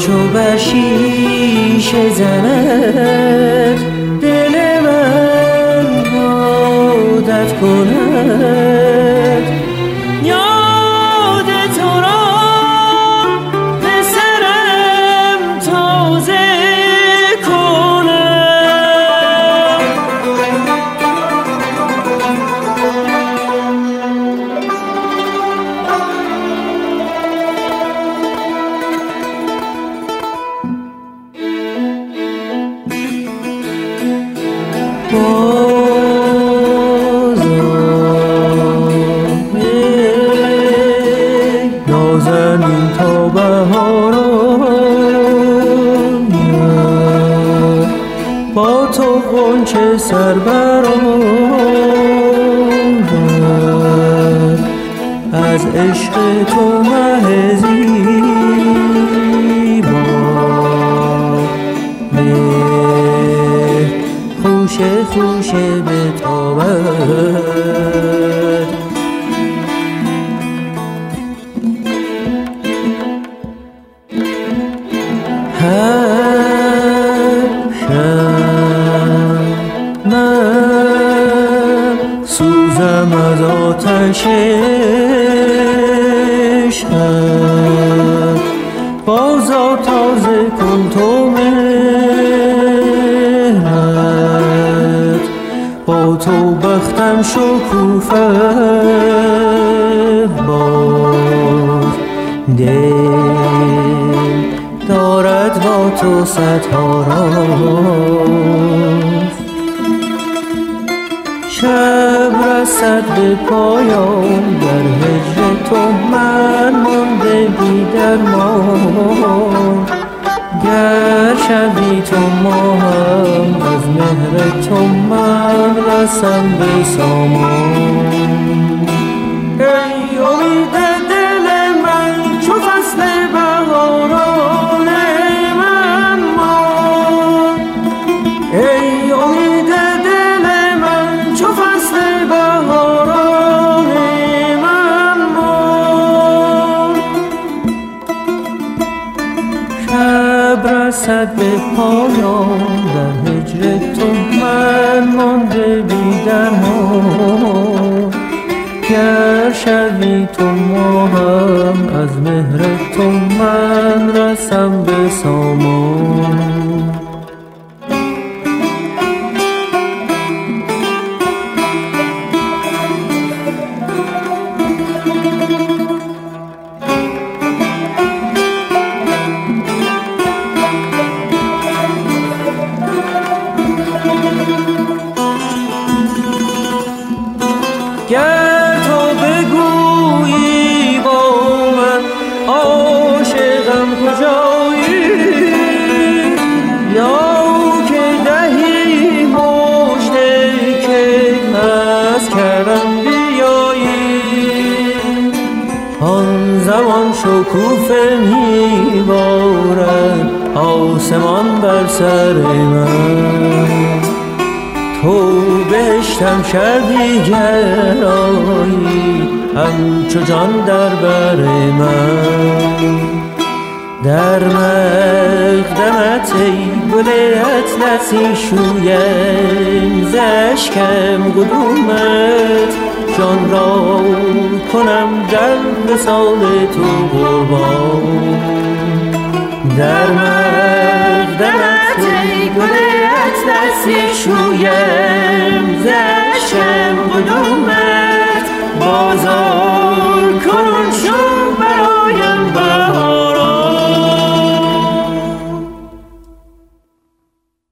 چو بر شیشه زند دل من عادت کند یاد تو را به سرم تازه کنم نازنین تا بهار آید با تو غنچه سر برآورد از عشق تو مه زیبا مهر خوشه خوشه بتابد هر شب من سوزم از آتش عشقت بازا تازه کن تو مهرت با تو بختم شکوفه باز دل دارد با تو صدها راز شب رسد به پایان در هجر تو من مانده بی درمان گر شبی تو ماهم از مهر تو من رسم به سامان ای امید دل من چو فصل بهاران من مان ای امید دل من چو فصل بهاران من مان شب رسد به پایان در هجر تو من مانده بی درمان گر شبی تو ماهم از مهر تو من رسم به سامان گر تو بگویی با من عاشقم کجایی یا که دهی مژده که از کرم بیایی آن زمان شکوفه میبارد آسمان بر سر من تو بهشتم شبی گرایی همچو جان در بر من در مقدمت ای گل اطلسی شویم ز اشکم قدومت جان را کنم در وصال تو قربان در مقدمت ای گل اطلسی شویم